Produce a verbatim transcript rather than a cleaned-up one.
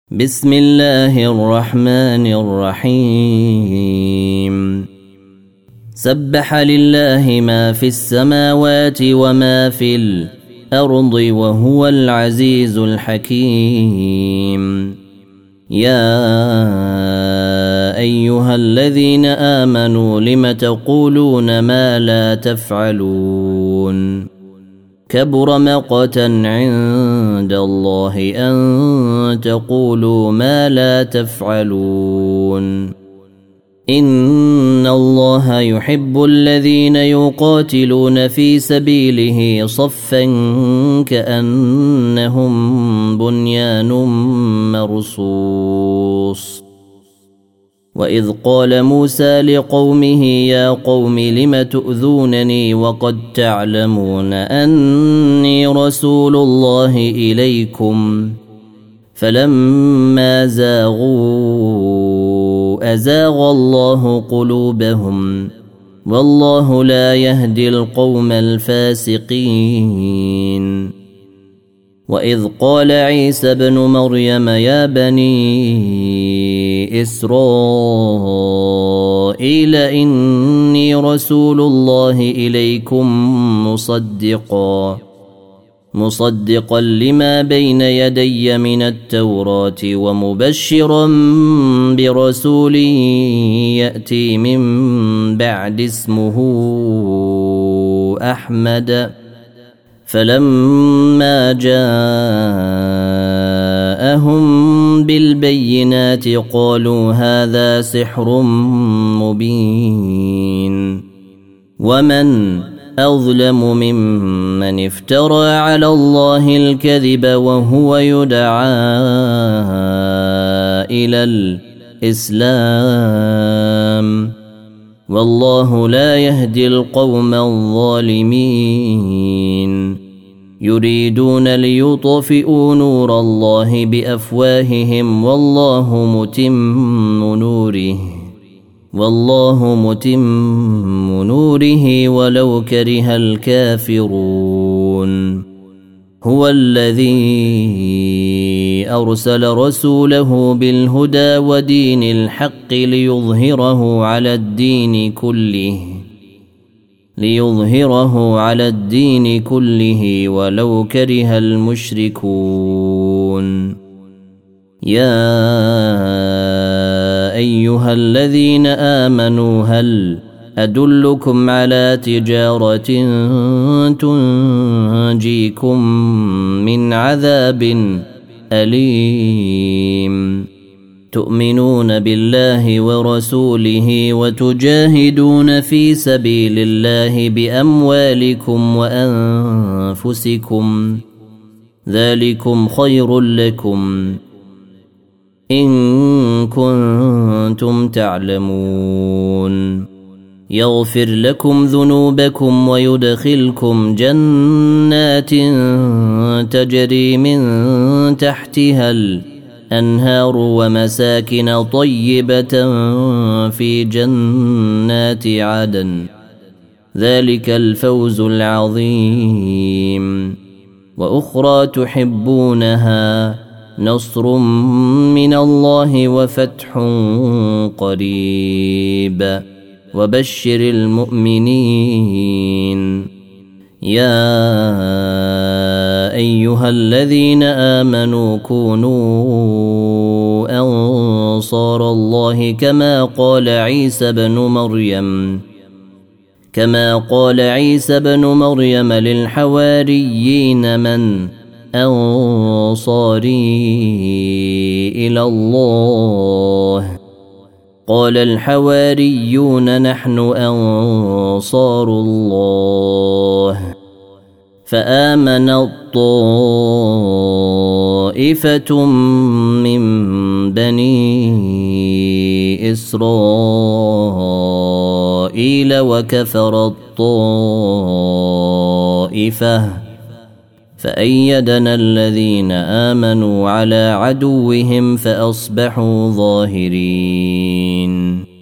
بسم الله الرحمن الرحيم سبح لله ما في السماوات وما في الأرض وهو العزيز الحكيم يا أيها الذين آمنوا لم تقولون ما لا تفعلون كبر مقتا عند الله أن تقولوا ما لا تفعلون إن الله يحب الذين يقاتلون في سبيله صفا كأنهم بنيان مرصوص وإذ قال موسى لقومه يا قوم لم تؤذونني وقد تعلمون أني رسول الله إليكم فلما زاغوا أزاغ الله قلوبهم والله لا يهدي القوم الفاسقين وإذ قال عيسى ابن مريم يا بني إسرائيل إني رسول الله إليكم مصدقا مصدقا لما بين يدي من التوراة ومبشرا برسول يأتي من بعد اسمه أحمد فلما جاءهم بالبينات قالوا هذا سحر مبين ومن أظلم ممن افترى على الله الكذب وهو يدعى إلى الإسلام والله لا يهدي القوم الظالمين يريدون ليطفئوا نور الله بأفواههم والله متم نوره والله متم نوره ولو كره الكافرون هو الذي أرسل رسوله بالهدى ودين الحق ليظهره على الدين كله ليظهره على الدين كله ولو كره المشركون يا أيها الذين آمنوا هل أدلكم على تجارة تنجيكم من عذاب أليم تؤمنون بالله ورسوله وتجاهدون في سبيل الله بأموالكم وأنفسكم ذلكم خير لكم إن كنتم تعلمون يغفر لكم ذنوبكم ويدخلكم جنات تجري من تحتها الأنهار ومساكن طيبة في جنات عدن ذلك الفوز العظيم وأخرى تحبونها نصر من الله وفتح قريب وبشر المؤمنين يا أيها الذين آمنوا كونوا أنصار الله كما قال عيسى بن مريم كما قال عيسى بن مريم للحواريين من أنصاري إلى الله قال الحواريون نحن أنصار الله فآمن الطائفة من بني إسرائيل وكفر الطائفة فأيدنا الذين آمنوا على عدوهم فأصبحوا ظاهرين